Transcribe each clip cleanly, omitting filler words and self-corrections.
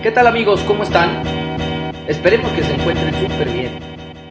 ¿Qué tal amigos? ¿Cómo están? Esperemos que se encuentren súper bien.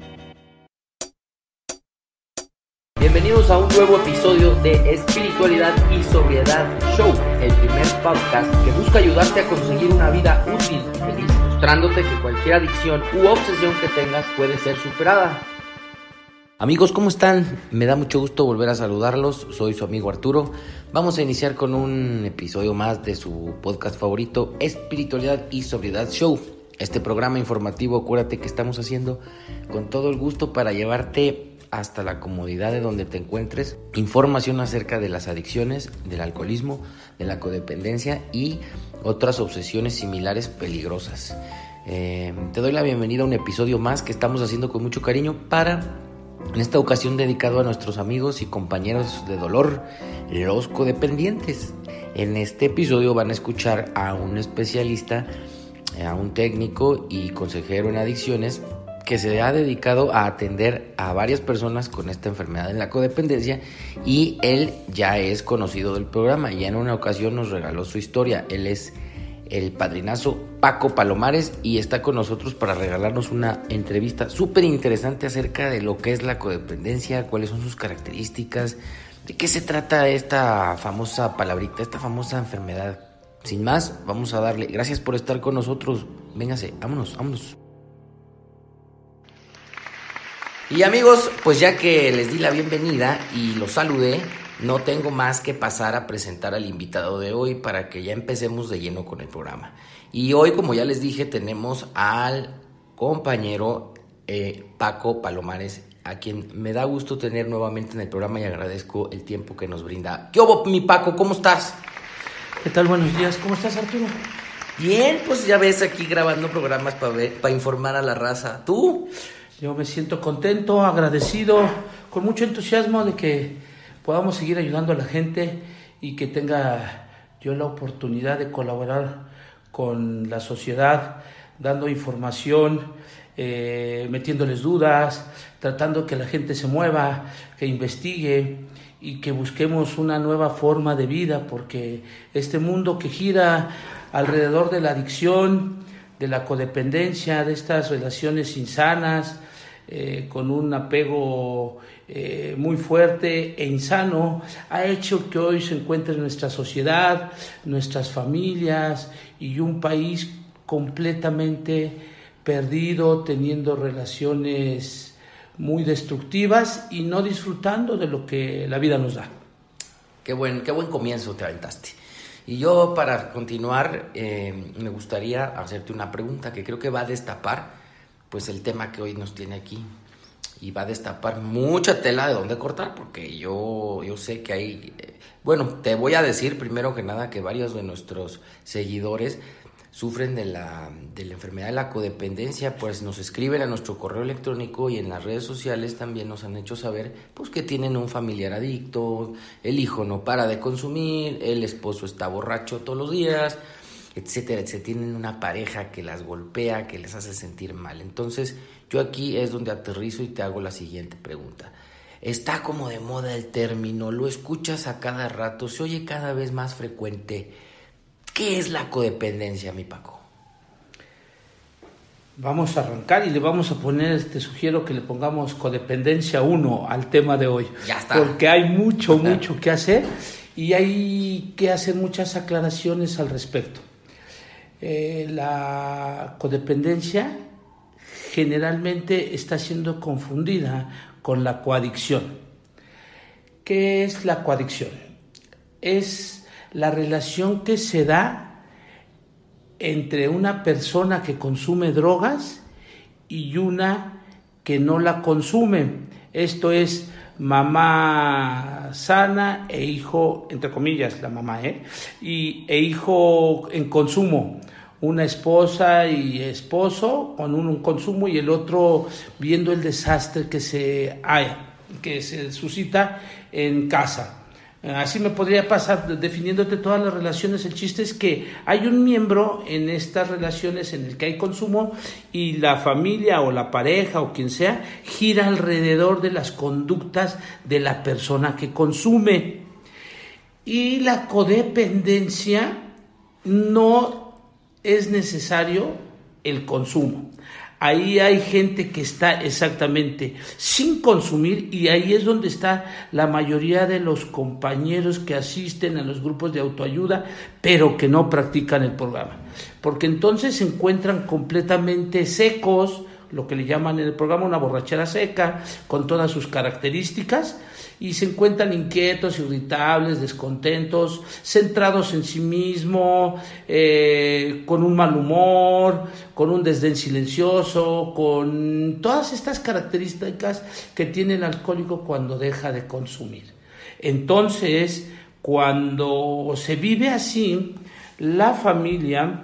Bienvenidos a un nuevo episodio de Espiritualidad y Sobriedad Show, el primer podcast que busca ayudarte a conseguir una vida útil y feliz, mostrándote que cualquier adicción u obsesión que tengas puede ser superada. Amigos, ¿cómo están? Me da mucho gusto volver a saludarlos, soy su amigo Arturo. Vamos a iniciar con un episodio más de su podcast favorito, Espiritualidad y Sobriedad Show. Este programa informativo, acuérdate que estamos haciendo con todo el gusto para llevarte hasta la comodidad de donde te encuentres, información acerca de las adicciones, del alcoholismo, de la codependencia y otras obsesiones similares peligrosas. Te doy la bienvenida a un episodio más que estamos haciendo con mucho cariño en esta ocasión dedicado a nuestros amigos y compañeros de dolor, los codependientes. En este episodio van a escuchar a un especialista, a un técnico y consejero en adicciones que se ha dedicado a atender a varias personas con esta enfermedad en la codependencia, y él ya es conocido del programa. Ya en una ocasión nos regaló su historia. Él es el padrinazo Paco Palomares y está con nosotros para regalarnos una entrevista súper interesante acerca de lo que es la codependencia, cuáles son sus características, de qué se trata esta famosa palabrita, esta famosa enfermedad. Sin más, vamos a darle. Gracias por estar con nosotros. Véngase, vámonos. Y amigos, pues ya que les di la bienvenida y los saludé, no tengo más que pasar a presentar al invitado de hoy para que ya empecemos de lleno con el programa. Y hoy, como ya les dije, tenemos al compañero Paco Palomares, a quien me da gusto tener nuevamente en el programa y agradezco el tiempo que nos brinda. ¿Qué hubo, mi Paco? ¿Cómo estás? ¿Qué tal? Buenos días. ¿Cómo estás, Arturo? Bien, pues ya ves, aquí grabando programas para informar a la raza. ¿Tú? Yo me siento contento, agradecido, con mucho entusiasmo de que podamos seguir ayudando a la gente y que tenga yo la oportunidad de colaborar con la sociedad, dando información, metiéndoles dudas, tratando que la gente se mueva, que investigue y que busquemos una nueva forma de vida, porque este mundo que gira alrededor de la adicción, de la codependencia, de estas relaciones insanas, con un apego muy fuerte e insano, ha hecho que hoy se encuentre nuestra sociedad, nuestras familias y un país completamente perdido, teniendo relaciones muy destructivas y no disfrutando de lo que la vida nos da. Qué buen comienzo te aventaste. Y yo, para continuar, me gustaría hacerte una pregunta que creo que va a destapar pues el tema que hoy nos tiene aquí, y va a destapar mucha tela de dónde cortar, porque yo sé que hay... te voy a decir primero que nada que varios de nuestros seguidores sufren de la enfermedad de la codependencia, pues nos escriben a nuestro correo electrónico y en las redes sociales también nos han hecho saber pues que tienen un familiar adicto, el hijo no para de consumir, el esposo está borracho todos los días, etcétera, etcétera. Tienen una pareja que las golpea, que les hace sentir mal. Entonces, yo aquí es donde aterrizo y te hago la siguiente pregunta. Está como de moda el término, lo escuchas a cada rato, se oye cada vez más frecuente. ¿Qué es la codependencia, mi Paco? Vamos a arrancar y le vamos a poner, te sugiero que le pongamos codependencia 1 al tema de hoy. Ya está. Porque hay mucho que hacer y hay que hacer muchas aclaraciones al respecto. La codependencia generalmente está siendo confundida con la coadicción. ¿Qué es la coadicción? Es la relación que se da entre una persona que consume drogas y una que no la consume. Esto es mamá sana e hijo, entre comillas, la mamá, e hijo en consumo. Una esposa y esposo con un consumo y el otro viendo el desastre que se suscita en casa. Así me podría pasar definiéndote todas las relaciones. El chiste es que hay un miembro en estas relaciones en el que hay consumo y la familia o la pareja o quien sea gira alrededor de las conductas de la persona que consume. Y la codependencia no es necesario el consumo. Ahí hay gente que está exactamente sin consumir, y ahí es donde está la mayoría de los compañeros que asisten a los grupos de autoayuda, pero que no practican el programa, porque entonces se encuentran completamente secos, lo que le llaman en el programa una borrachera seca, con todas sus características, y se encuentran inquietos, irritables, descontentos, centrados en sí mismo, con un mal humor, con un desdén silencioso, con todas estas características que tiene el alcohólico cuando deja de consumir. Entonces, cuando se vive así, la familia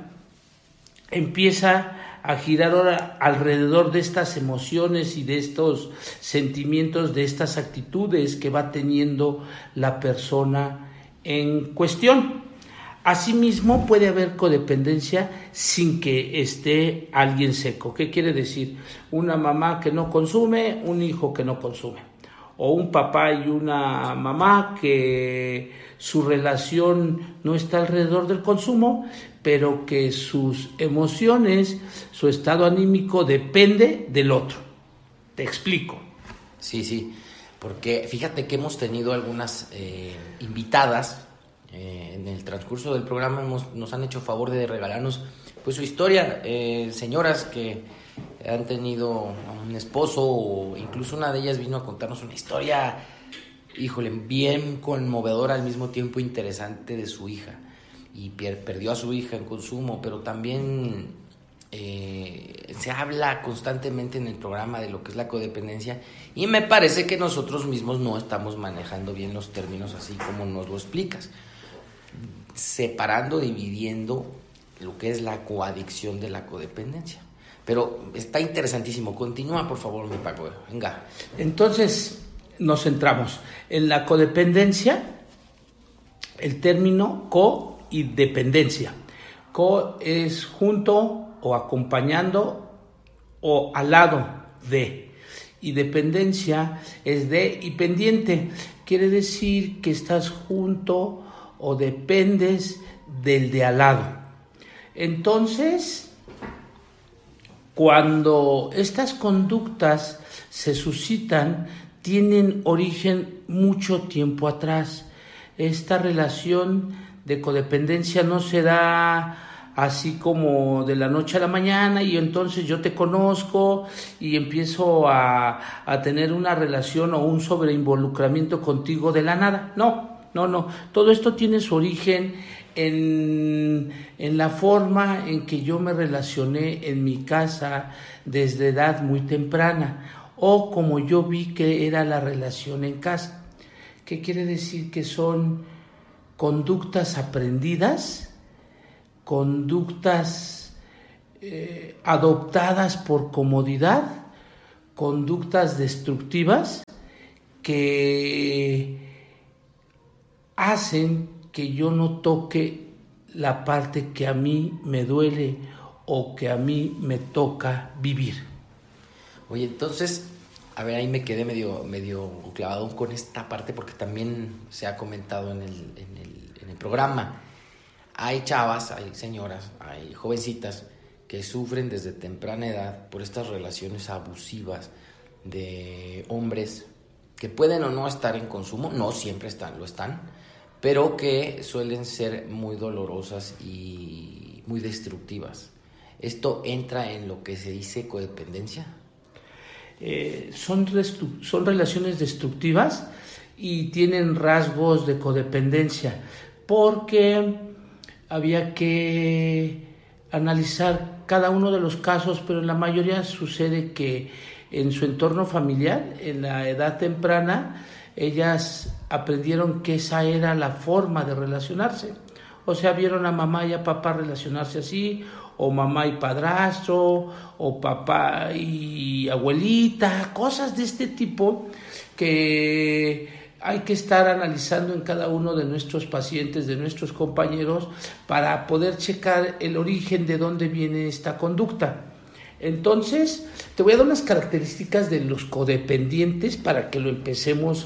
empieza a girar ahora alrededor de estas emociones y de estos sentimientos, de estas actitudes que va teniendo la persona en cuestión. Asimismo, puede haber codependencia sin que esté alguien seco. ¿Qué quiere decir? Una mamá que no consume, un hijo que no consume. O un papá y una mamá que su relación no está alrededor del consumo, pero que sus emociones, su estado anímico depende del otro. Te explico. Sí, porque fíjate que hemos tenido algunas invitadas en el transcurso del programa, nos han hecho favor de regalarnos pues su historia, señoras que han tenido un esposo, o incluso una de ellas vino a contarnos una historia, híjole, bien conmovedora, al mismo tiempo interesante, de su hija. Y perdió a su hija en consumo, pero también se habla constantemente en el programa de lo que es la codependencia, y me parece que nosotros mismos no estamos manejando bien los términos así como nos lo explicas, separando, dividiendo lo que es la coadicción de la codependencia. Pero está interesantísimo. Continúa, por favor, mi Paco. Venga. Entonces, nos centramos en la codependencia, el término co y dependencia. Co es junto o acompañando o al lado de, y dependencia es de y pendiente. Quiere decir que estás junto o dependes del de al lado. Entonces, cuando estas conductas se suscitan, tienen origen mucho tiempo atrás. Esta relación de codependencia no se da así como de la noche a la mañana y entonces yo te conozco y empiezo a tener una relación o un sobreinvolucramiento contigo de la nada. No. Todo esto tiene su origen en la forma en que yo me relacioné en mi casa desde edad muy temprana, o como yo vi que era la relación en casa. ¿Qué quiere decir? Que son conductas aprendidas, conductas adoptadas por comodidad, conductas destructivas que hacen que yo no toque la parte que a mí me duele o que a mí me toca vivir. Oye, entonces, a ver, ahí me quedé medio clavado con esta parte, porque también se ha comentado en el programa. Hay chavas, hay señoras, hay jovencitas que sufren desde temprana edad por estas relaciones abusivas de hombres que pueden o no estar en consumo, no siempre lo están, pero que suelen ser muy dolorosas y muy destructivas. ¿Esto entra en lo que se dice codependencia? Son relaciones destructivas y tienen rasgos de codependencia, porque había que analizar cada uno de los casos, pero en la mayoría sucede que en su entorno familiar, en la edad temprana, ellas aprendieron que esa era la forma de relacionarse. O sea, vieron a mamá y a papá relacionarse así, o mamá y padrastro, o papá y abuelita, cosas de este tipo que hay que estar analizando en cada uno de nuestros pacientes, de nuestros compañeros, para poder checar el origen de dónde viene esta conducta. Entonces, te voy a dar unas características de los codependientes para que lo empecemos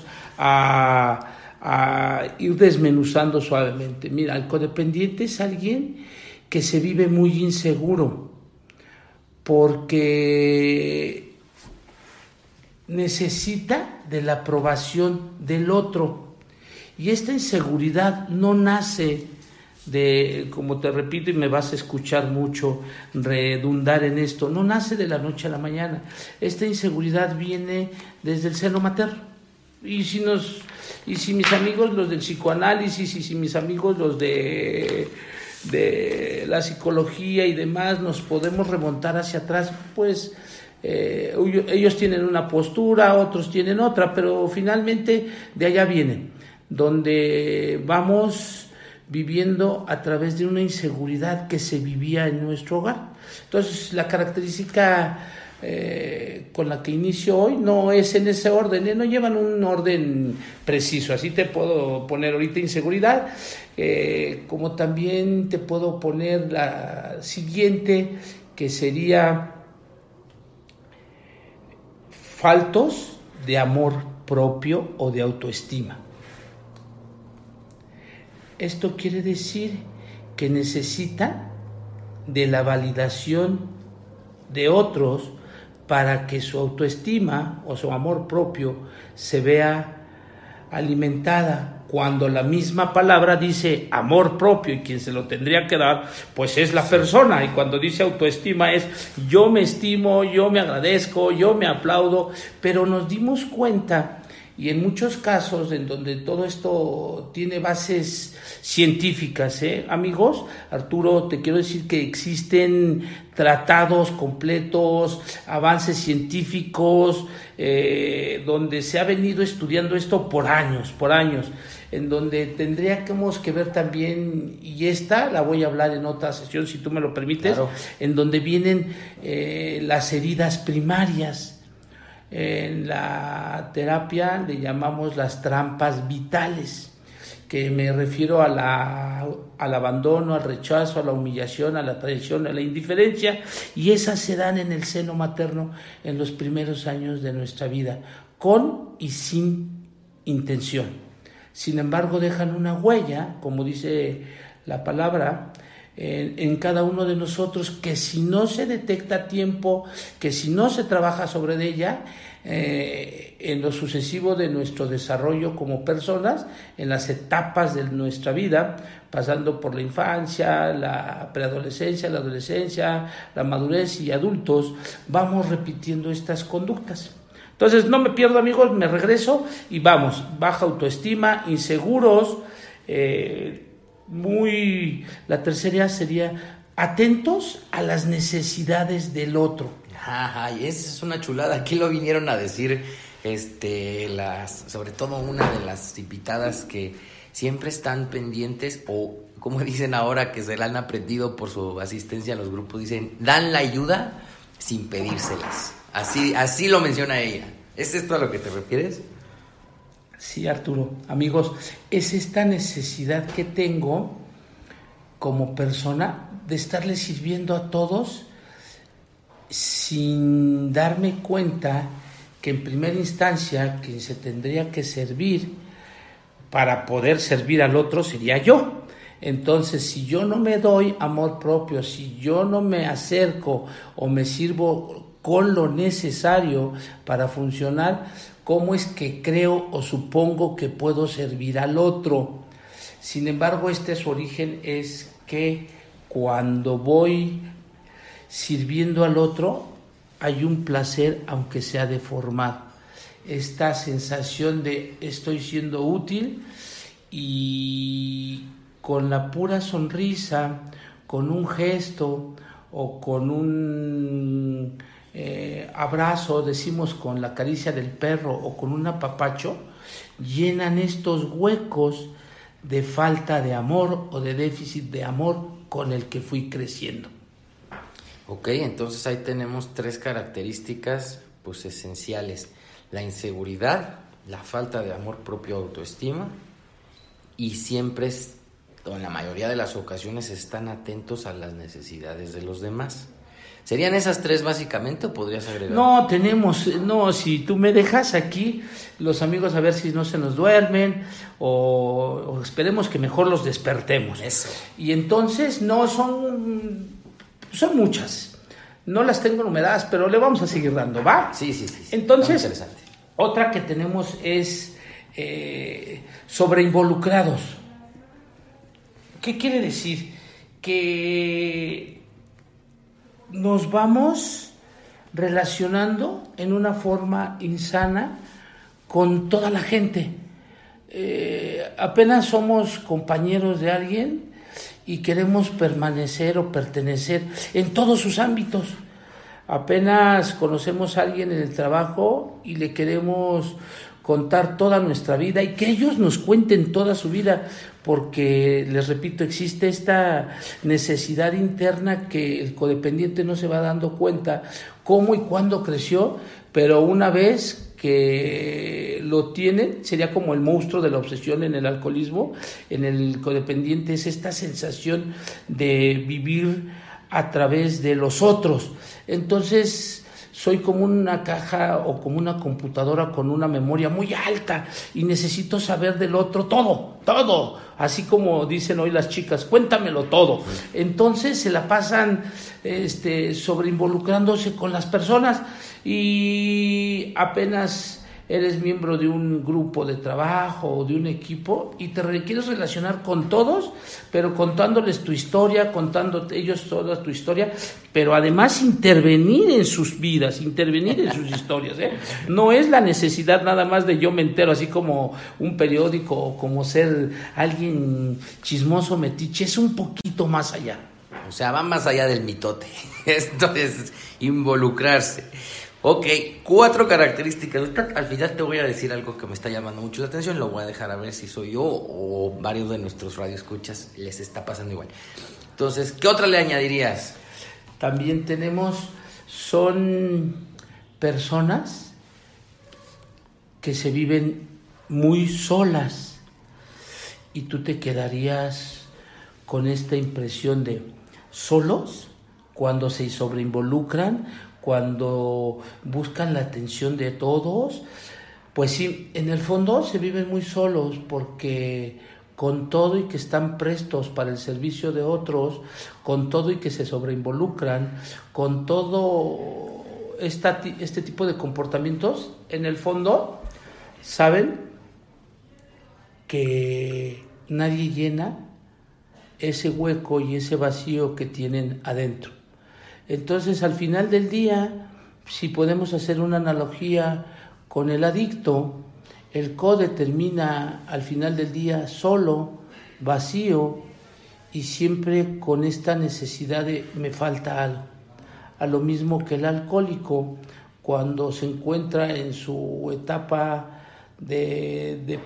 a ir desmenuzando suavemente. Mira, el codependiente es alguien que se vive muy inseguro, porque necesita de la aprobación del otro. Y esta inseguridad no nace de, como te repito y me vas a escuchar mucho redundar en esto, no nace de la noche a la mañana. Esta inseguridad viene desde el seno materno. Y si mis amigos los del psicoanálisis y si mis amigos los de la psicología y demás nos podemos remontar hacia atrás, pues ellos tienen una postura, otros tienen otra, pero finalmente de allá vienen, donde vamos viviendo a través de una inseguridad que se vivía en nuestro hogar. Entonces, la característica con la que inicio hoy no es en ese orden, no llevan un orden preciso. Así te puedo poner ahorita inseguridad, como también te puedo poner la siguiente, que sería faltos de amor propio o de autoestima. Esto quiere decir que necesita de la validación de otros para que su autoestima o su amor propio se vea alimentada, cuando la misma palabra dice amor propio y quien se lo tendría que dar pues es la persona, y cuando dice autoestima es yo me estimo, yo me agradezco, yo me aplaudo. Pero nos dimos cuenta, y en muchos casos en donde todo esto tiene bases científicas, amigos, Arturo, te quiero decir que existen tratados completos, avances científicos, donde se ha venido estudiando esto por años, en donde tendríamos que ver también, y esta la voy a hablar en otra sesión si tú me lo permites, claro, en donde vienen las heridas primarias. En la terapia le llamamos las trampas vitales, que me refiero al abandono, al rechazo, a la humillación, a la traición, a la indiferencia, y esas se dan en el seno materno en los primeros años de nuestra vida, con y sin intención. Sin embargo, dejan una huella, como dice la palabra, en cada uno de nosotros, que si no se detecta a tiempo, que si no se trabaja sobre ella, en lo sucesivo de nuestro desarrollo como personas, en las etapas de nuestra vida, pasando por la infancia, la preadolescencia, la adolescencia, la madurez y adultos, vamos repitiendo estas conductas. Entonces no me pierdo, amigos, me regreso y vamos, baja autoestima, inseguros, la tercera sería atentos a las necesidades del otro. Ajá, y esa es una chulada. Aquí lo vinieron a decir, sobre todo una de las invitadas que siempre están pendientes, o como dicen ahora que se la han aprendido por su asistencia a los grupos, dicen, dan la ayuda sin pedírselas. Así lo menciona ella. ¿Es esto a lo que te refieres? Sí, Arturo. Amigos, es esta necesidad que tengo como persona de estarle sirviendo a todos sin darme cuenta que en primera instancia quien se tendría que servir para poder servir al otro sería yo. Entonces, si yo no me doy amor propio, si yo no me acerco o me sirvo con lo necesario para funcionar, ¿cómo es que creo o supongo que puedo servir al otro? Sin embargo, su origen es que cuando voy sirviendo al otro, hay un placer, aunque sea deformado. Esta sensación de estoy siendo útil, y con la pura sonrisa, con un gesto o con un abrazo, decimos con la caricia del perro o con un apapacho, llenan estos huecos de falta de amor o de déficit de amor con el que fui creciendo. Ok, entonces ahí tenemos 3 características pues esenciales: la inseguridad, la falta de amor propio, autoestima, y siempre, o en la mayoría de las ocasiones, están atentos a las necesidades de los demás. ¿Serían esas 3 básicamente o podrías agregar? No, si tú me dejas aquí, los amigos a ver si no se nos duermen o esperemos que mejor los despertemos. Eso. Y entonces, son muchas. No las tengo numeradas, pero le vamos a seguir dando, ¿va? Sí. Entonces, otra que tenemos es sobre involucrados. ¿Qué quiere decir? Que nos vamos relacionando en una forma insana con toda la gente. Apenas somos compañeros de alguien y queremos permanecer o pertenecer en todos sus ámbitos. Apenas conocemos a alguien en el trabajo y le queremos contar toda nuestra vida y que ellos nos cuenten toda su vida, porque, les repito, existe esta necesidad interna que el codependiente no se va dando cuenta cómo y cuándo creció, pero una vez que lo tienen, sería como el monstruo de la obsesión en el alcoholismo. En el codependiente es esta sensación de vivir a través de los otros. Entonces, soy como una caja o como una computadora con una memoria muy alta y necesito saber del otro todo, así como dicen hoy las chicas, cuéntamelo todo. Entonces se la pasan sobre involucrándose con las personas y apenas eres miembro de un grupo de trabajo o de un equipo y te quieres relacionar con todos, pero contándoles tu historia, contando ellos toda tu historia, pero además intervenir en sus vidas, intervenir en sus historias, ¿eh? No es la necesidad nada más de yo me entero, así como un periódico o como ser alguien chismoso, metiche, es un poquito más allá. O sea, va más allá del mitote. Esto es involucrarse. Ok, 4 características. Al final te voy a decir algo que me está llamando mucho la atención. Lo voy a dejar a ver si soy yo o varios de nuestros radioescuchas les está pasando igual. Entonces, ¿qué otra le añadirías? También son personas que se viven muy solas y tú te quedarías con esta impresión de solos cuando se sobreinvolucran, cuando buscan la atención de todos. Pues sí, en el fondo se viven muy solos porque con todo y que están prestos para el servicio de otros, con todo y que se sobreinvolucran, con todo este tipo de comportamientos, en el fondo saben que nadie llena ese hueco y ese vacío que tienen adentro. Entonces, al final del día, si podemos hacer una analogía con el adicto, el code termina al final del día solo, vacío y siempre con esta necesidad de me falta algo. A lo mismo que el alcohólico, cuando se encuentra en su etapa de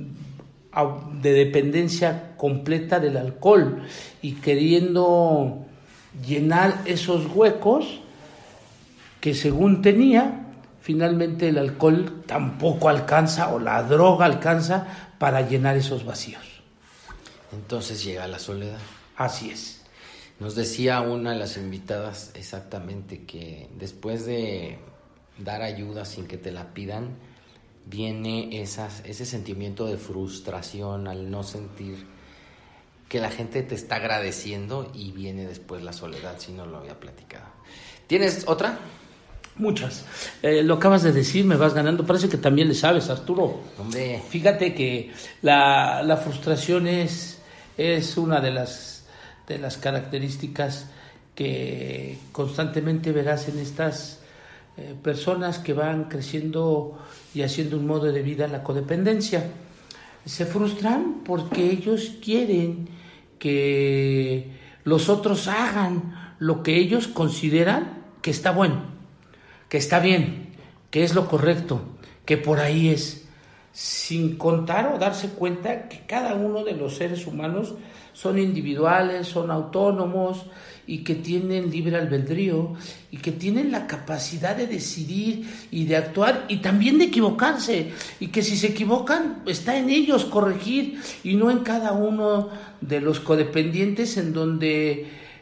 dependencia completa del alcohol y queriendo llenar esos huecos que según tenía, finalmente el alcohol tampoco alcanza o la droga alcanza para llenar esos vacíos. Entonces llega la soledad. Así es. Nos decía una de las invitadas exactamente que después de dar ayuda sin que te la pidan, viene ese sentimiento de frustración al no sentir que la gente te está agradeciendo y viene después la soledad, si no lo había platicado. ¿Tienes otra? Muchas. Lo acabas de decir, me vas ganando. Parece que también le sabes, Arturo. Hombre. Fíjate que la frustración es una de las características que constantemente verás en estas personas que van creciendo y haciendo un modo de vida la codependencia. Se frustran porque ellos quieren que los otros hagan lo que ellos consideran que está bueno, que está bien, que es lo correcto, que por ahí es, sin contar o darse cuenta que cada uno de los seres humanos son individuales, son autónomos y que tienen libre albedrío y que tienen la capacidad de decidir y de actuar y también de equivocarse, y que si se equivocan está en ellos corregir y no en cada uno de los codependientes, en donde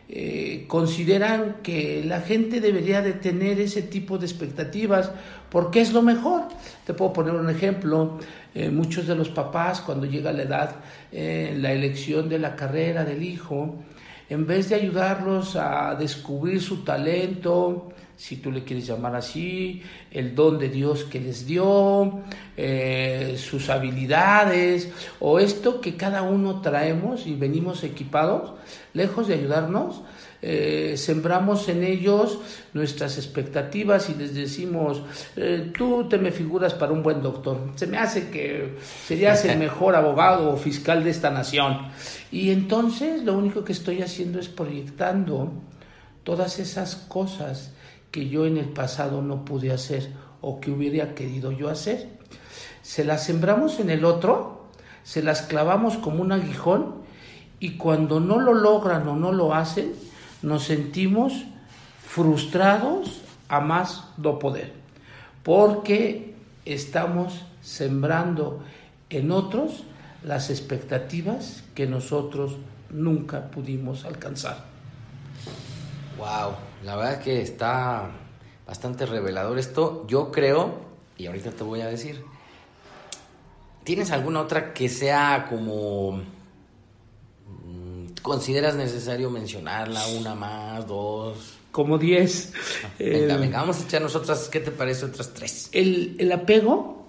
consideran que la gente debería de tener ese tipo de expectativas porque es lo mejor. Te puedo poner un ejemplo. Muchos de los papás, cuando llega la edad, la elección de la carrera del hijo, en vez de ayudarlos a descubrir su talento, si tú le quieres llamar así, el don de Dios que les dio, sus habilidades, o esto que cada uno traemos y venimos equipados, lejos de ayudarnos, sembramos en ellos nuestras expectativas y les decimos, tú te me figuras para un buen doctor, se me hace que serías el mejor abogado o fiscal de esta nación. Y entonces lo único que estoy haciendo es proyectando todas esas cosas que yo en el pasado no pude hacer o que hubiera querido yo hacer. Se las sembramos en el otro, se las clavamos como un aguijón, y cuando no lo logran o no lo hacen, nos sentimos frustrados a más no poder, porque estamos sembrando en otros las expectativas que nosotros nunca pudimos alcanzar. Wow, la verdad es que está bastante revelador esto. Yo creo, y ahorita te voy a decir, ¿tienes alguna otra que sea como consideras necesario mencionarla? Una más, dos, como 10. Venga, vamos a echarnos otras. ¿Qué te parece? Otras 3. El apego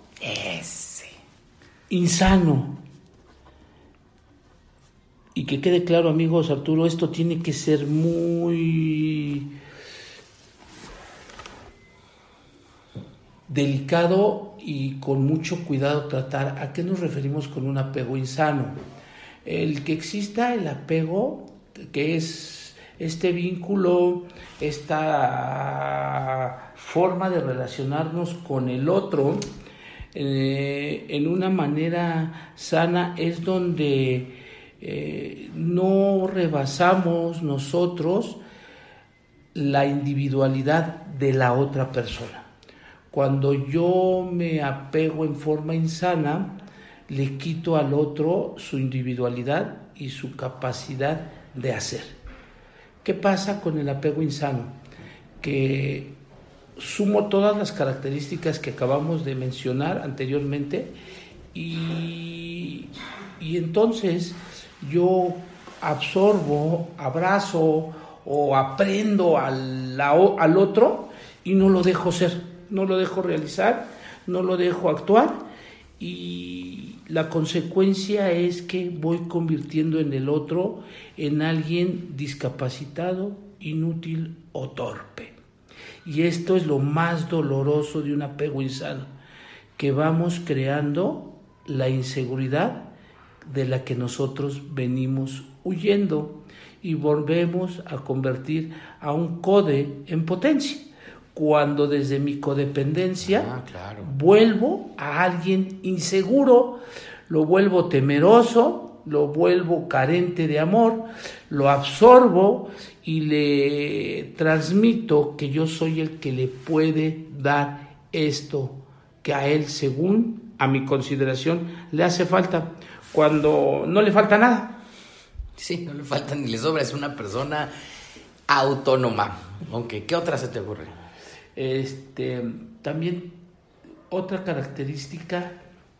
insano. Y que quede claro, amigos, Arturo, esto tiene que ser muy delicado y con mucho cuidado tratar. ¿A qué nos referimos con un apego insano? El que exista el apego, que es este vínculo, esta forma de relacionarnos con el otro en una manera sana, es donde no rebasamos nosotros la individualidad de la otra persona. Cuando yo me apego en forma insana, le quito al otro su individualidad y su capacidad de hacer. ¿Qué pasa con el apego insano? Que sumo todas las características que acabamos de mencionar anteriormente y entonces yo absorbo, abrazo o aprendo al otro y no lo dejo ser, no lo dejo realizar, no lo dejo actuar, y la consecuencia es que voy convirtiendo en el otro en alguien discapacitado, inútil o torpe. Y esto es lo más doloroso de un apego insano, que vamos creando la inseguridad de la que nosotros venimos huyendo y volvemos a convertir a un code en potencia, cuando desde mi codependencia vuelvo a alguien inseguro, lo vuelvo temeroso, lo vuelvo carente de amor, lo absorbo y le transmito que yo soy el que le puede dar esto que a él, según a mi consideración, le hace falta, cuando no le falta nada. Sí, no le falta ni le sobra, es una persona autónoma. Aunque, ¿qué otra se te ocurre? También otra característica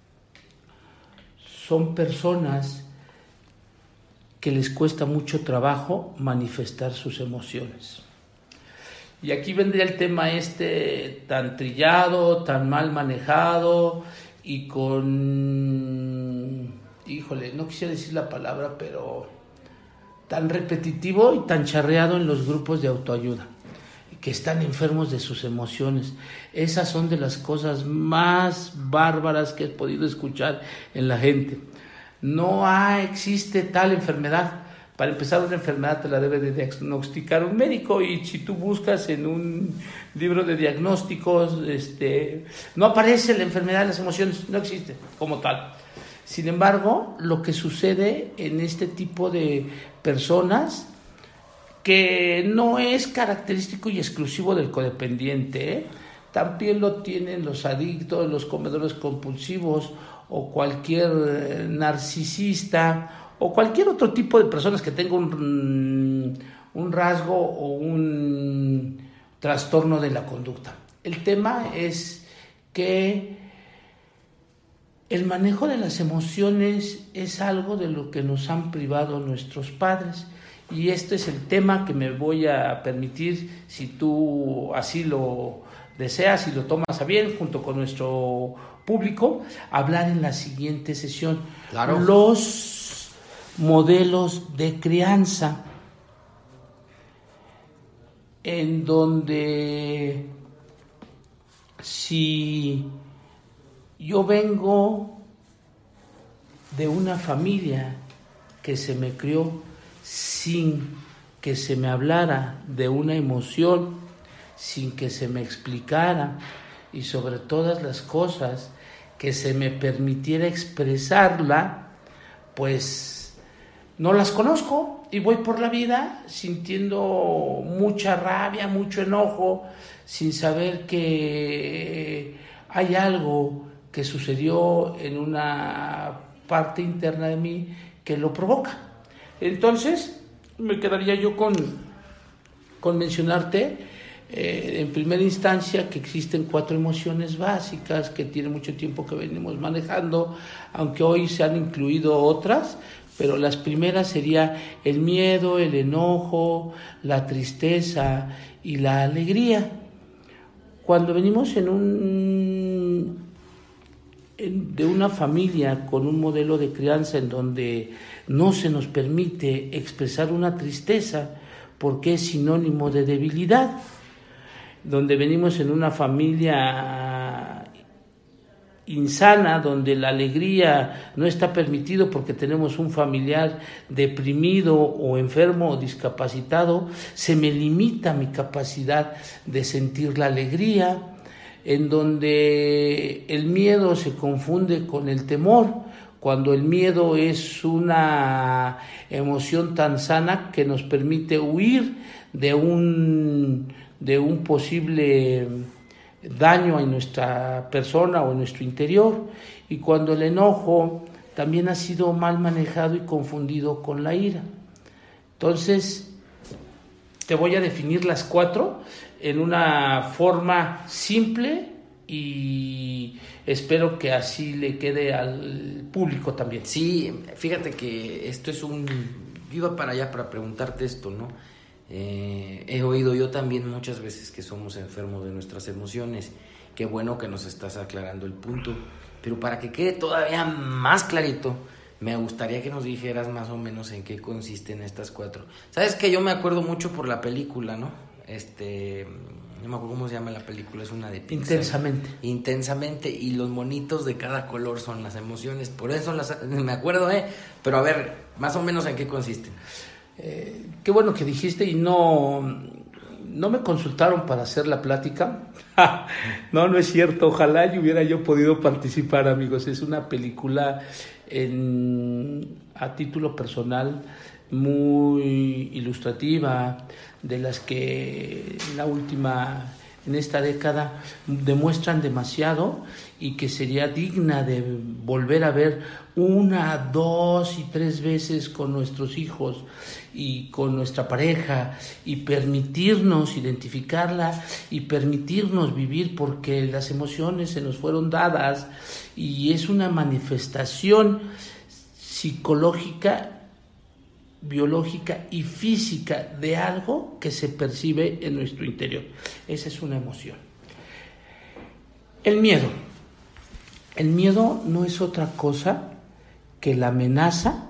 son personas que les cuesta mucho trabajo manifestar sus emociones. Y aquí vendría el tema tan trillado, tan mal manejado y con, no quisiera decir la palabra, pero tan repetitivo y tan charreado en los grupos de autoayuda, que están enfermos de sus emociones. Esas son de las cosas más bárbaras que he podido escuchar en la gente. No existe tal enfermedad. Para empezar, una enfermedad te la debe de diagnosticar un médico, y si tú buscas en un libro de diagnósticos, no aparece la enfermedad de las emociones, no existe como tal. Sin embargo, lo que sucede en este tipo de personas, que no es característico y exclusivo del codependiente, también lo tienen los adictos, los comedores compulsivos o cualquier narcisista o cualquier otro tipo de personas que tenga un rasgo o un trastorno de la conducta. El tema es que el manejo de las emociones es algo de lo que nos han privado nuestros padres, y este es el tema que me voy a permitir, si tú así lo deseas y lo tomas a bien, junto con nuestro público, hablar en la siguiente sesión. Claro. Los modelos de crianza, en donde si yo vengo de una familia que se me crió sin que se me hablara de una emoción, sin que se me explicara, y sobre todas las cosas que se me permitiera expresarla, pues no las conozco y voy por la vida sintiendo mucha rabia, mucho enojo, sin saber que hay algo que sucedió en una parte interna de mí que lo provoca. Entonces, me quedaría yo con mencionarte, en primera instancia, que existen 4 emociones básicas que tiene mucho tiempo que venimos manejando, aunque hoy se han incluido otras, pero las primeras serían el miedo, el enojo, la tristeza y la alegría. Cuando venimos de una familia con un modelo de crianza en donde no se nos permite expresar una tristeza porque es sinónimo de debilidad, donde venimos en una familia insana, donde la alegría no está permitido porque tenemos un familiar deprimido o enfermo o discapacitado, se me limita mi capacidad de sentir la alegría, en donde el miedo se confunde con el temor, cuando el miedo es una emoción tan sana que nos permite huir de un posible daño en nuestra persona o en nuestro interior, y cuando el enojo también ha sido mal manejado y confundido con la ira. Entonces, te voy a definir las 4 en una forma simple y espero que así le quede al público también. Sí, fíjate que esto es yo iba para allá para preguntarte esto, ¿no? He oído yo también muchas veces que somos enfermos de nuestras emociones. Qué bueno que nos estás aclarando el punto, pero para que quede todavía más clarito, me gustaría que nos dijeras más o menos en qué consisten estas 4. Sabes que yo me acuerdo mucho por la película, ¿no? No me acuerdo cómo se llama la película, es una de Pixar. Intensamente, y los monitos de cada color son las emociones, por eso me acuerdo, pero a ver, más o menos en qué consisten. Qué bueno que dijiste, y no me consultaron para hacer la plática. No es cierto, ojalá yo hubiera podido participar, amigos. Es una película a título personal muy ilustrativa, de las que en esta década demuestran demasiado, y que sería digna de volver a ver 1, 2 y 3 veces con nuestros hijos y con nuestra pareja, y permitirnos identificarla y permitirnos vivir, porque las emociones se nos fueron dadas y es una manifestación psicológica, biológica y física de algo que se percibe en nuestro interior. Esa es una emoción. El miedo no es otra cosa que la amenaza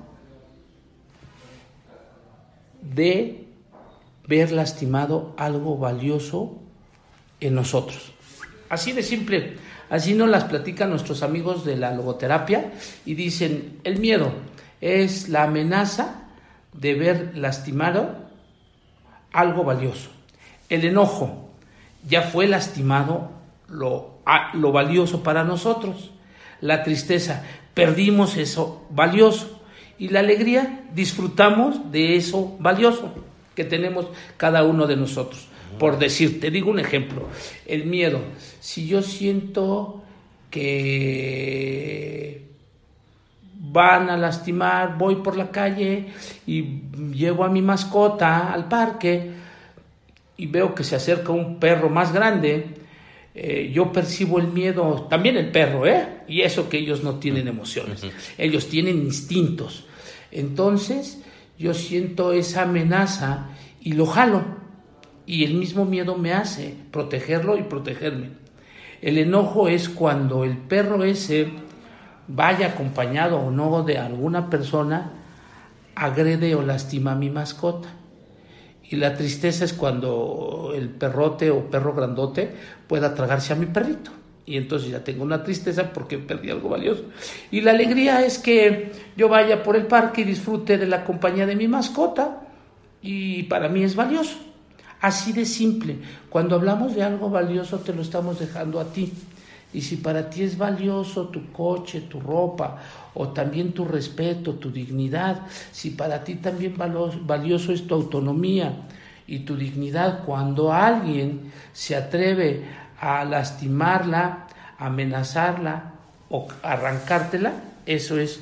de ver lastimado algo valioso en nosotros. Así de simple. Así nos las platican nuestros amigos de la logoterapia y dicen: el miedo es la amenaza de ver lastimado algo valioso. El enojo, ya fue lastimado lo valioso para nosotros. La tristeza, perdimos eso valioso. Y la alegría, disfrutamos de eso valioso que tenemos cada uno de nosotros. Por decir, te digo un ejemplo, el miedo. Si yo siento que van a lastimar, voy por la calle y llevo a mi mascota al parque y veo que se acerca un perro más grande, yo percibo el miedo, también el perro, y eso que ellos no tienen emociones, ellos tienen instintos. Entonces yo siento esa amenaza y lo jalo, y el mismo miedo me hace protegerlo y protegerme. El enojo es cuando el perro ese, vaya acompañado o no de alguna persona, agrede o lastima a mi mascota. Y la tristeza es cuando el perrote o perro grandote pueda tragarse a mi perrito. Y entonces ya tengo una tristeza porque perdí algo valioso. Y la alegría es que yo vaya por el parque y disfrute de la compañía de mi mascota. Y para mí es valioso. Así de simple. Cuando hablamos de algo valioso te lo estamos dejando a ti. Y si para ti es valioso tu coche, tu ropa, o también tu respeto, tu dignidad, si para ti también valioso es tu autonomía y tu dignidad, cuando alguien se atreve a lastimarla, amenazarla o arrancártela, eso es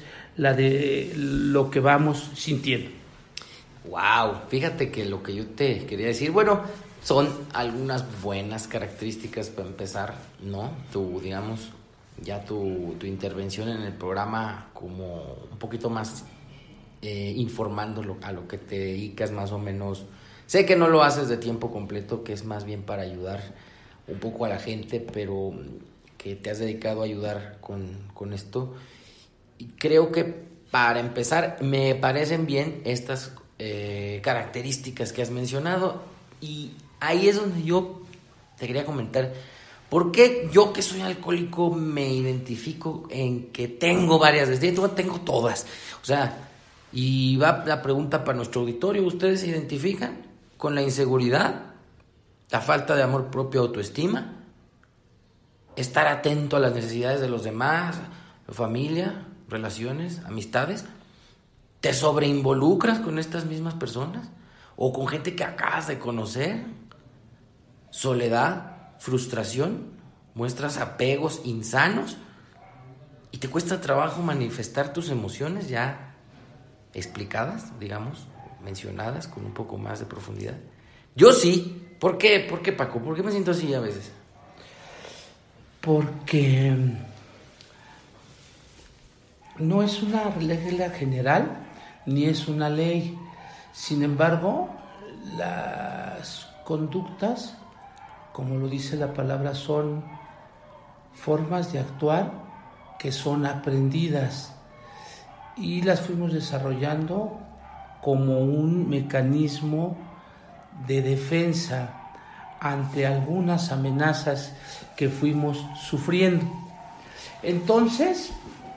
lo que vamos sintiendo. Wow, fíjate que lo que yo te quería decir, bueno, son algunas buenas características para empezar, ¿no? Tu intervención en el programa como un poquito más informándolo a lo que te dedicas más o menos. Sé que no lo haces de tiempo completo, que es más bien para ayudar un poco a la gente, pero que te has dedicado a ayudar con esto. Y creo que para empezar me parecen bien estas características que has mencionado, y ahí es donde yo te quería comentar por qué yo, que soy alcohólico, me identifico en que tengo varias de estas, tengo todas, o sea, y va la pregunta para nuestro auditorio: ¿ustedes se identifican con la inseguridad, la falta de amor propio, autoestima, estar atento a las necesidades de los demás, familia, relaciones, amistades? ¿Te sobreinvolucras con estas mismas personas? ¿O con gente que acabas de conocer? ¿Soledad? ¿Frustración? ¿Muestras apegos insanos? ¿Y te cuesta trabajo manifestar tus emociones ya explicadas, digamos, mencionadas con un poco más de profundidad? Yo sí. ¿Por qué? ¿Por qué, Paco? ¿Por qué me siento así a veces? Porque no es una regla general, ni es una ley. Sin embargo, las conductas, como lo dice la palabra, son formas de actuar que son aprendidas y las fuimos desarrollando como un mecanismo de defensa ante algunas amenazas que fuimos sufriendo. Entonces,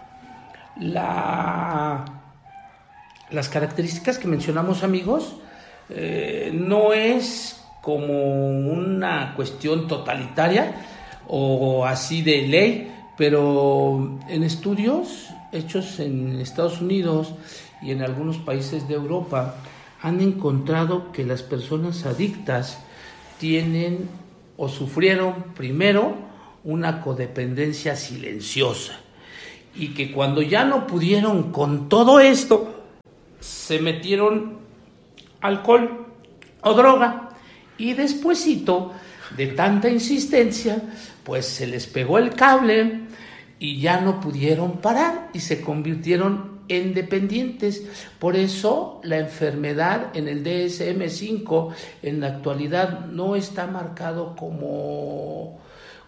las características que mencionamos, amigos, no es como una cuestión totalitaria o así de ley, pero en estudios hechos en Estados Unidos y en algunos países de Europa han encontrado que las personas adictas tienen o sufrieron primero una codependencia silenciosa, y que cuando ya no pudieron con todo esto, se metieron alcohol o droga, y despuesito de tanta insistencia, pues se les pegó el cable y ya no pudieron parar y se convirtieron en dependientes. Por eso la enfermedad en el DSM-5 en la actualidad no está marcado como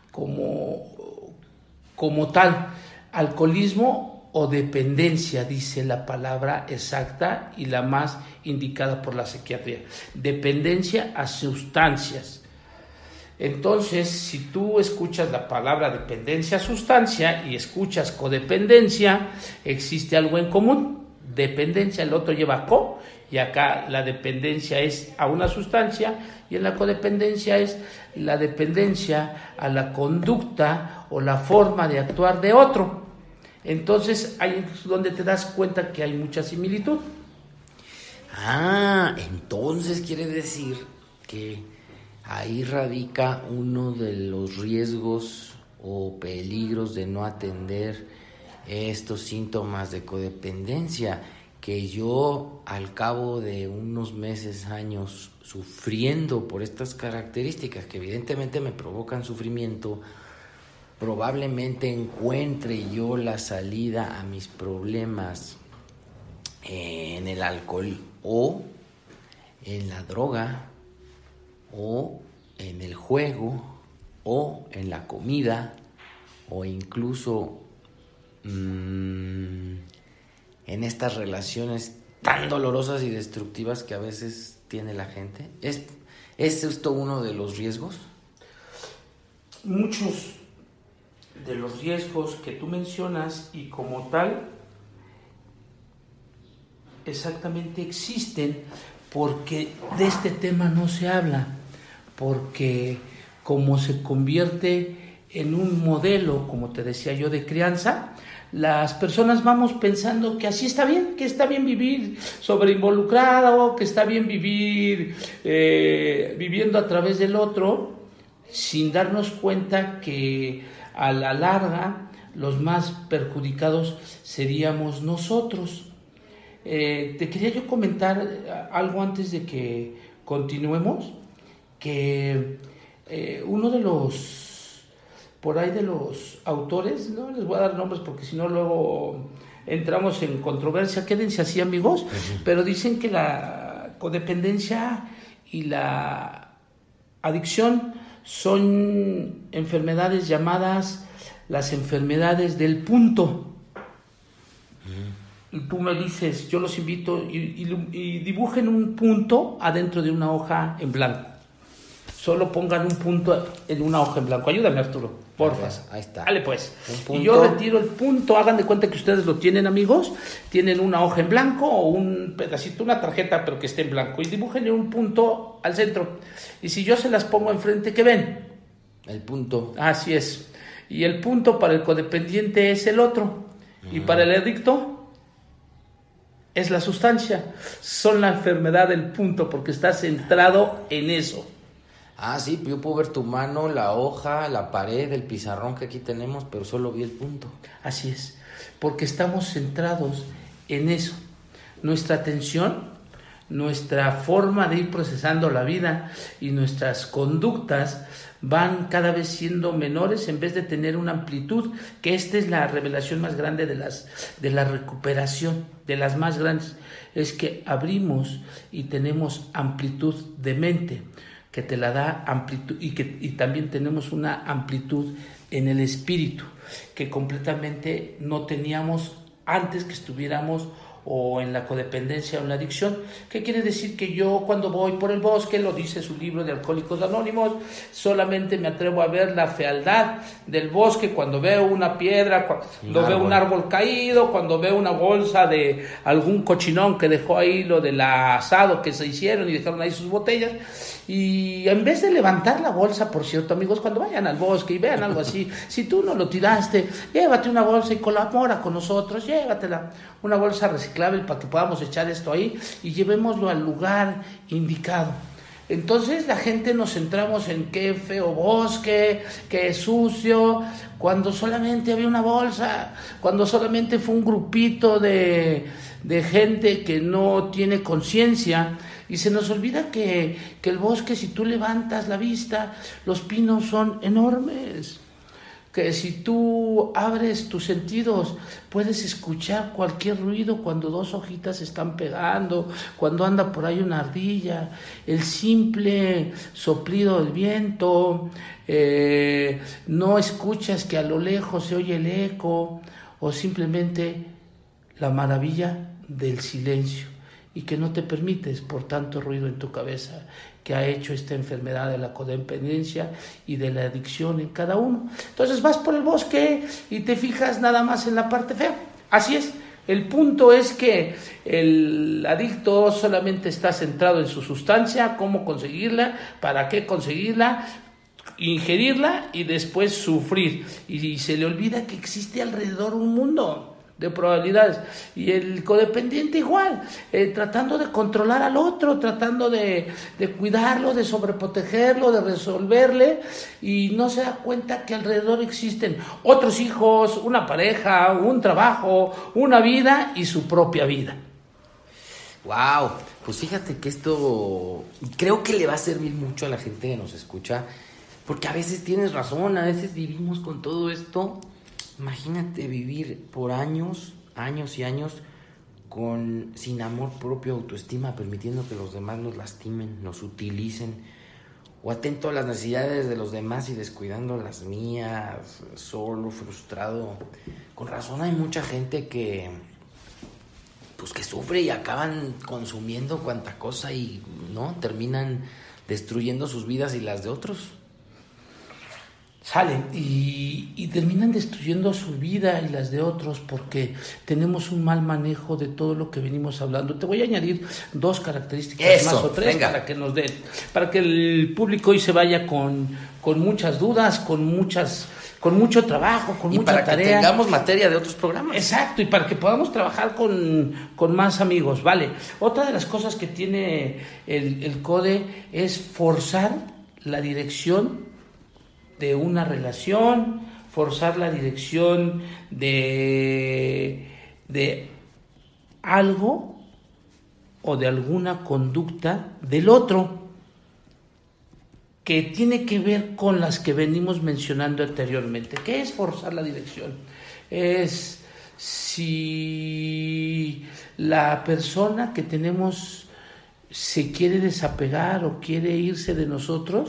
tal. Alcoholismo o dependencia, dice la palabra exacta y la más indicada por la psiquiatría. Dependencia a sustancias. Entonces, si tú escuchas la palabra dependencia a sustancia y escuchas codependencia, existe algo en común. Dependencia, el otro lleva co, y acá la dependencia es a una sustancia, y en la codependencia es la dependencia a la conducta o la forma de actuar de otro. Entonces, ahí es donde te das cuenta que hay mucha similitud. Entonces quiere decir que ahí radica uno de los riesgos o peligros de no atender estos síntomas de codependencia que yo al cabo de unos meses, años, sufriendo por estas características que evidentemente me provocan sufrimiento, probablemente encuentre yo la salida a mis problemas en el alcohol o en la droga o en el juego o en la comida o incluso en estas relaciones tan dolorosas y destructivas que a veces tiene la gente. ¿Es esto uno de los riesgos? Muchos de los riesgos que tú mencionas y como tal exactamente existen, porque de este tema no se habla, porque como se convierte en un modelo, como te decía yo, de crianza, las personas vamos pensando que así está bien, que está bien vivir sobreinvolucrado, que está bien vivir viviendo a través del otro, sin darnos cuenta que a la larga los más perjudicados seríamos nosotros. Te quería yo comentar algo antes de que continuemos, que uno de los autores, no les voy a dar nombres porque si no luego entramos en controversia, quédense así amigos, pero dicen que la codependencia y la adicción son enfermedades llamadas las enfermedades del punto. Y tú me dices, yo los invito y dibujen un punto adentro de una hoja en blanco. Solo pongan un punto en una hoja en blanco. Ayúdame, Arturo, porfa. Ahí está. Dale pues. Y yo retiro el punto. Hagan de cuenta que ustedes lo tienen, amigos. Tienen una hoja en blanco o un pedacito, una tarjeta, pero que esté en blanco. Y dibújenle un punto al centro. Y si yo se las pongo enfrente, ¿qué ven? El punto. Así es. Y el punto para el codependiente es el otro. Y para el adicto es la sustancia. Son la enfermedad del punto porque está centrado en eso. Ah, sí, yo puedo ver tu mano, la hoja, la pared, el pizarrón que aquí tenemos, pero solo vi el punto. Así es, porque estamos centrados en eso. Nuestra atención, nuestra forma de ir procesando la vida y nuestras conductas van cada vez siendo menores en vez de tener una amplitud, que esta es la revelación más grande de la recuperación, de las más grandes, es que abrimos y tenemos amplitud de mente, que te la da amplitud y también tenemos una amplitud en el espíritu que completamente no teníamos antes que estuviéramos o en la codependencia o en la adicción. ¿Qué quiere decir? Que yo cuando voy por el bosque, lo dice su libro de Alcohólicos Anónimos, solamente me atrevo a ver la fealdad del bosque cuando veo una piedra, cuando veo un árbol caído, cuando veo una bolsa de algún cochinón que dejó ahí lo del asado que se hicieron y dejaron ahí sus botellas. Y en vez de levantar la bolsa, por cierto, amigos, cuando vayan al bosque y vean algo así, si tú no lo tiraste, llévate una bolsa y colabora con nosotros, llévatela, una bolsa reciclable para que podamos echar esto ahí y llevémoslo al lugar indicado. Entonces la gente nos centramos en qué feo bosque, qué sucio, cuando solamente había una bolsa, cuando solamente fue un grupito de gente que no tiene conciencia. Y se nos olvida que el bosque, si tú levantas la vista, los pinos son enormes. Que si tú abres tus sentidos, puedes escuchar cualquier ruido cuando dos hojitas se están pegando, cuando anda por ahí una ardilla, el simple soplido del viento, no escuchas que a lo lejos se oye el eco, o simplemente la maravilla del silencio. Y que no te permites por tanto ruido en tu cabeza que ha hecho esta enfermedad de la codependencia y de la adicción en cada uno. Entonces vas por el bosque y te fijas nada más en la parte fea. Así es. El punto es que el adicto solamente está centrado en su sustancia, cómo conseguirla, para qué conseguirla, ingerirla y después sufrir. Y se le olvida que existe alrededor un mundo de probabilidades. Y el codependiente igual, tratando de controlar al otro, tratando de cuidarlo, de sobreprotegerlo, de resolverle, y no se da cuenta que alrededor existen otros hijos, una pareja, un trabajo, una vida y su propia vida. Wow, pues fíjate que esto creo que le va a servir mucho a la gente que nos escucha, porque a veces tienes razón, a veces vivimos con todo esto. Imagínate vivir por años y años sin amor propio, autoestima, permitiendo que los demás nos lastimen, nos utilicen, o atento a las necesidades de los demás y descuidando las mías, solo, frustrado. Con razón hay mucha gente que sufre y acaban consumiendo cuanta cosa y no terminan destruyendo sus vidas y las de otros. Salen y terminan destruyendo su vida y las de otros porque tenemos un mal manejo de todo lo que venimos hablando. Te voy a añadir 2 características más o 3 venga, para que el público hoy se vaya con muchas dudas, con mucho trabajo, con mucha tarea. Y para que tengamos materia de otros programas. Exacto, y para que podamos trabajar con más amigos, ¿vale? Otra de las cosas que tiene el CODE es forzar la dirección de una relación, forzar la dirección de algo o de alguna conducta del otro, que tiene que ver con las que venimos mencionando anteriormente. ¿Qué es forzar la dirección? Es si la persona que tenemos se quiere desapegar o quiere irse de nosotros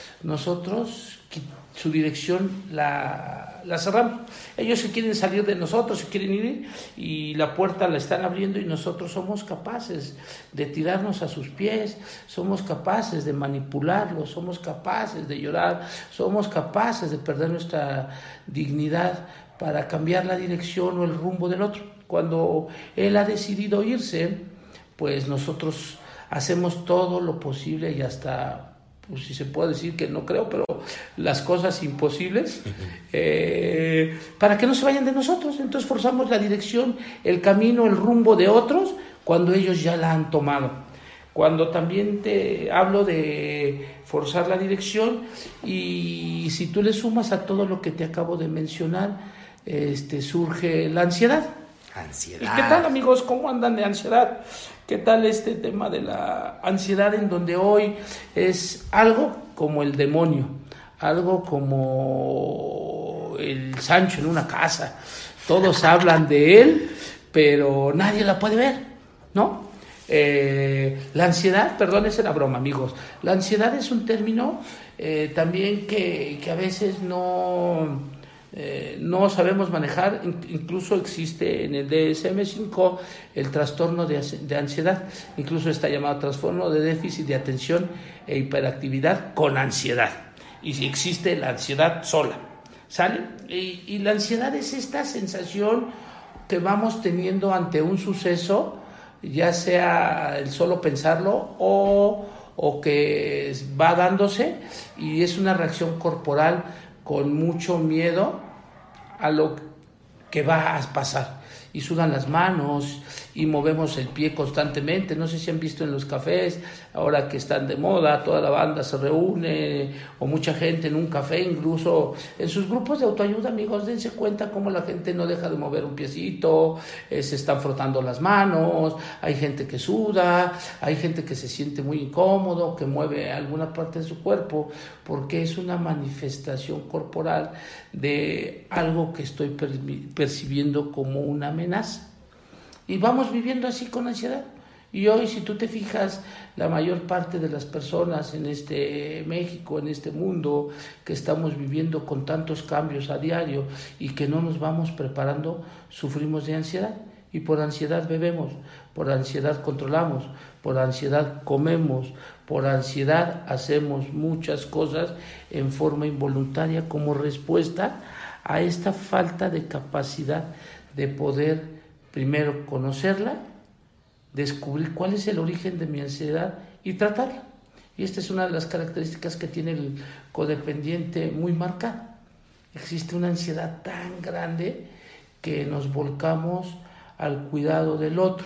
su dirección la cerramos. Ellos se quieren salir de nosotros, se quieren ir y la puerta la están abriendo y nosotros somos capaces de tirarnos a sus pies, somos capaces de manipularlos, somos capaces de llorar, somos capaces de perder nuestra dignidad para cambiar la dirección o el rumbo del otro. Cuando él ha decidido irse, pues nosotros hacemos todo lo posible y hasta, pues si se puede decir que no creo, pero las cosas imposibles para que no se vayan de nosotros. Entonces forzamos la dirección, el camino, el rumbo de otros cuando ellos ya la han tomado. Cuando también te hablo de forzar la dirección, y si tú le sumas a todo lo que te acabo de mencionar, surge la ansiedad. Ansiedad. ¿Y qué tal, amigos? ¿Cómo andan de ansiedad? ¿Qué tal este tema de la ansiedad, en donde hoy es algo como el demonio, algo como el Sancho en una casa? Todos hablan de él, pero nadie la puede ver, ¿no? La ansiedad, perdón, esa era broma, amigos. La ansiedad es un término también que a veces no sabemos manejar. Incluso existe en el DSM-5 el trastorno de ansiedad, incluso está llamado trastorno de déficit de atención e hiperactividad con ansiedad, y si existe la ansiedad sola, ¿sale? Y la ansiedad es esta sensación que vamos teniendo ante un suceso, ya sea el solo pensarlo o que va dándose, y es una reacción corporal con mucho miedo a lo que va a pasar, y sudan las manos y movemos el pie constantemente. No sé si han visto en los cafés, ahora que están de moda, toda la banda se reúne, o mucha gente en un café, incluso en sus grupos de autoayuda, amigos, dense cuenta cómo la gente no deja de mover un piecito, se están frotando las manos, hay gente que suda, hay gente que se siente muy incómodo, que mueve alguna parte de su cuerpo, porque es una manifestación corporal de algo que estoy percibiendo como una amenaza. Y vamos viviendo así con ansiedad. Y hoy, si tú te fijas, la mayor parte de las personas en este México, en este mundo que estamos viviendo con tantos cambios a diario y que no nos vamos preparando, sufrimos de ansiedad. Y por ansiedad bebemos, por ansiedad controlamos, por ansiedad comemos, por ansiedad hacemos muchas cosas en forma involuntaria como respuesta a esta falta de capacidad de poder primero conocerla, descubrir cuál es el origen de mi ansiedad y tratarla. Y esta es una de las características que tiene el codependiente muy marcada. Existe una ansiedad tan grande que nos volcamos al cuidado del otro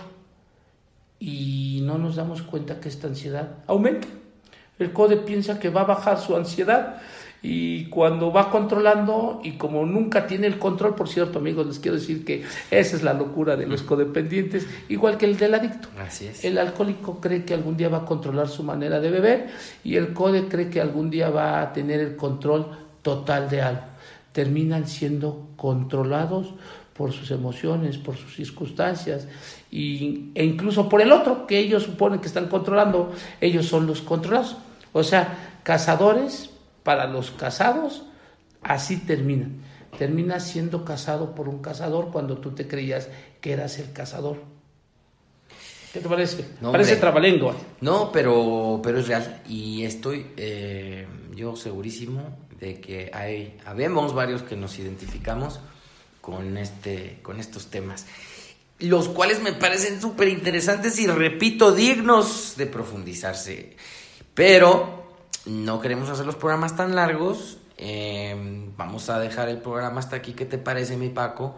y no nos damos cuenta que esta ansiedad aumenta. El CODE piensa que va a bajar su ansiedad y cuando va controlando, y como nunca tiene el control, por cierto, amigos, les quiero decir que esa es la locura de los codependientes, igual que el del adicto. Así es. El alcohólico cree que algún día va a controlar su manera de beber y el CODE cree que algún día va a tener el control total de algo. Terminan siendo controlados por sus emociones, por sus circunstancias e incluso por el otro, que ellos suponen que están controlando, ellos son los controlados. O sea, cazadores para los cazados, así terminas siendo cazado por un cazador cuando tú te creías que eras el cazador. ¿Qué te parece? No, parece trabalengua. No, pero es real y estoy yo segurísimo de que habemos varios que nos identificamos con estos temas, los cuales me parecen súper interesantes y, repito, dignos de profundizarse, pero no queremos hacer los programas tan largos. Vamos a dejar el programa hasta aquí. ¿Qué te parece, mi Paco?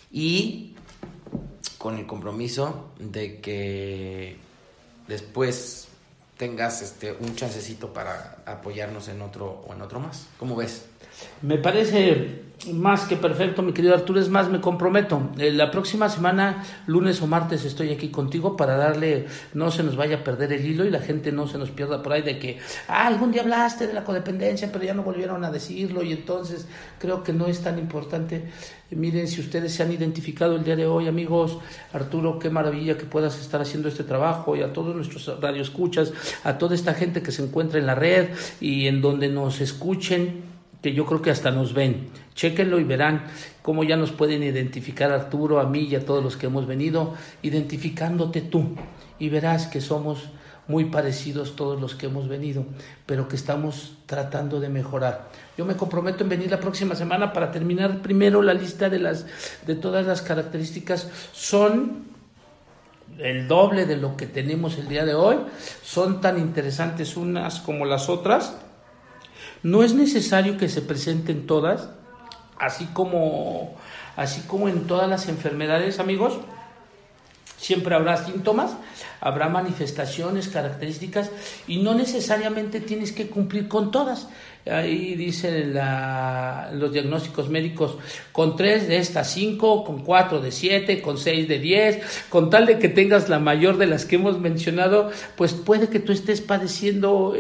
Y con el compromiso de que después tengas un chancecito para apoyarnos en otro más. ¿Cómo ves? Me parece más que perfecto, mi querido Arturo. Es más, me comprometo. La próxima semana, lunes o martes, estoy aquí contigo para darle, no se nos vaya a perder el hilo y la gente no se nos pierda por ahí de que, algún día hablaste de la codependencia, pero ya no volvieron a decirlo y entonces creo que no es tan importante. Miren, si ustedes se han identificado el día de hoy, amigos, Arturo, qué maravilla que puedas estar haciendo este trabajo, y a todos nuestros radioescuchas, a toda esta gente que se encuentra en la red y en donde nos escuchen, que yo creo que hasta nos ven. Chéquenlo y verán cómo ya nos pueden identificar, Arturo, a mí y a todos los que hemos venido, identificándote tú, y verás que somos muy parecidos todos los que hemos venido, pero que estamos tratando de mejorar. Yo me comprometo en venir la próxima semana para terminar primero la lista de todas las características. Son el doble de lo que tenemos el día de hoy, son tan interesantes unas como las otras. No es necesario que se presenten todas, así como en todas las enfermedades, amigos. Siempre habrá síntomas, habrá manifestaciones, características, y no necesariamente tienes que cumplir con todas. Ahí dicen los diagnósticos médicos, con 3 de estas 5, con 4 de 7, con 6 de 10, con tal de que tengas la mayor de las que hemos mencionado, pues puede que tú estés padeciendo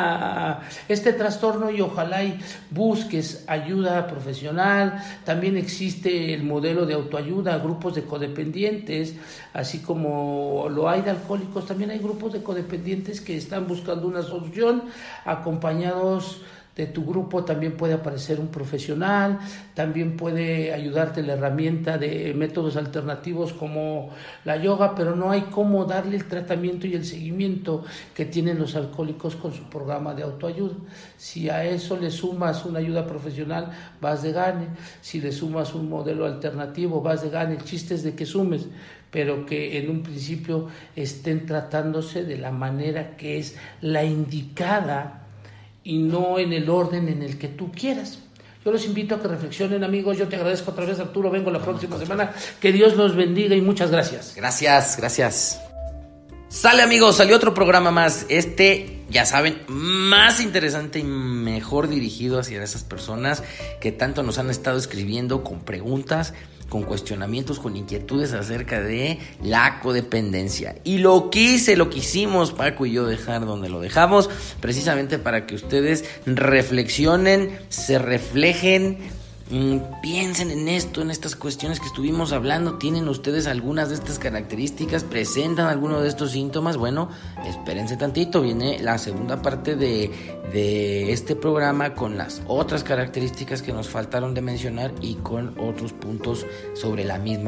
este trastorno y ojalá y busques ayuda profesional. También existe el modelo de autoayuda, grupos de codependientes, así como lo hay de alcohólicos, también hay grupos de codependientes que están buscando una solución, acompañados de tu grupo. También puede aparecer un profesional, también puede ayudarte la herramienta de métodos alternativos como la yoga, pero no hay cómo darle el tratamiento y el seguimiento que tienen los alcohólicos con su programa de autoayuda. Si a eso le sumas una ayuda profesional, vas de gane. Si le sumas un modelo alternativo, vas de gane. El chiste es de que sumes, pero que en un principio estén tratándose de la manera que es la indicada y no en el orden en el que tú quieras. Yo los invito a que reflexionen, amigos. Yo te agradezco otra vez, Arturo. Vengo la próxima semana. Que Dios los bendiga y muchas gracias. Gracias. Sale, amigos, salió otro programa más. Ya saben, más interesante y mejor dirigido hacia esas personas que tanto nos han estado escribiendo con preguntas, con cuestionamientos, con inquietudes acerca de la codependencia. Y lo quisimos Paco y yo dejar donde lo dejamos, precisamente para que ustedes reflexionen, se reflejen, piensen en esto, en estas cuestiones que estuvimos hablando. ¿Tienen ustedes algunas de estas características? ¿Presentan alguno de estos síntomas? Bueno, espérense tantito, viene la segunda parte de este programa con las otras características que nos faltaron de mencionar y con otros puntos sobre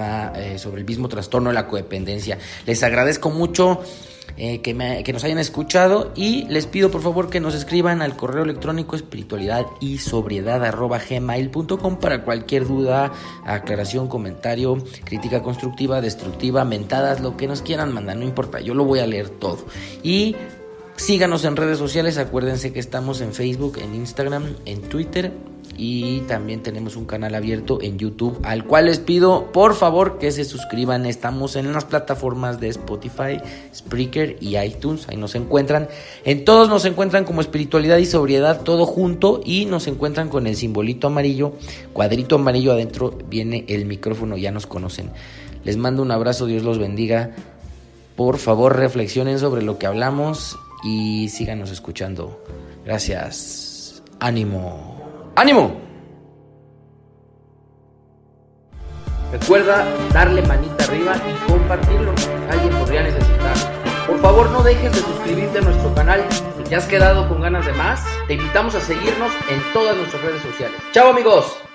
el mismo trastorno de la codependencia. Les agradezco mucho que nos hayan escuchado y les pido por favor que nos escriban al correo electrónico espiritualidadisobriedad@gmail.com para cualquier duda, aclaración, comentario, crítica constructiva, destructiva, mentadas, lo que nos quieran mandar, no importa, yo lo voy a leer todo. Y síganos en redes sociales, acuérdense que estamos en Facebook, en Instagram, en Twitter y también tenemos un canal abierto en YouTube, al cual les pido por favor que se suscriban. Estamos en las plataformas de Spotify, Spreaker y iTunes. Ahí nos encuentran. En todos nos encuentran como Espiritualidad y Sobriedad, todo junto, y nos encuentran con el simbolito amarillo, cuadrito amarillo, adentro viene el micrófono, ya nos conocen. Les mando un abrazo, Dios los bendiga. Por favor, reflexionen sobre lo que hablamos y síganos escuchando. Gracias. ¡Ánimo! ¡Ánimo! Recuerda darle manita arriba y compartirlo. Alguien podría necesitarlo. Por favor, no dejes de suscribirte a nuestro canal. Si te has quedado con ganas de más, te invitamos a seguirnos en todas nuestras redes sociales. ¡Chao, amigos!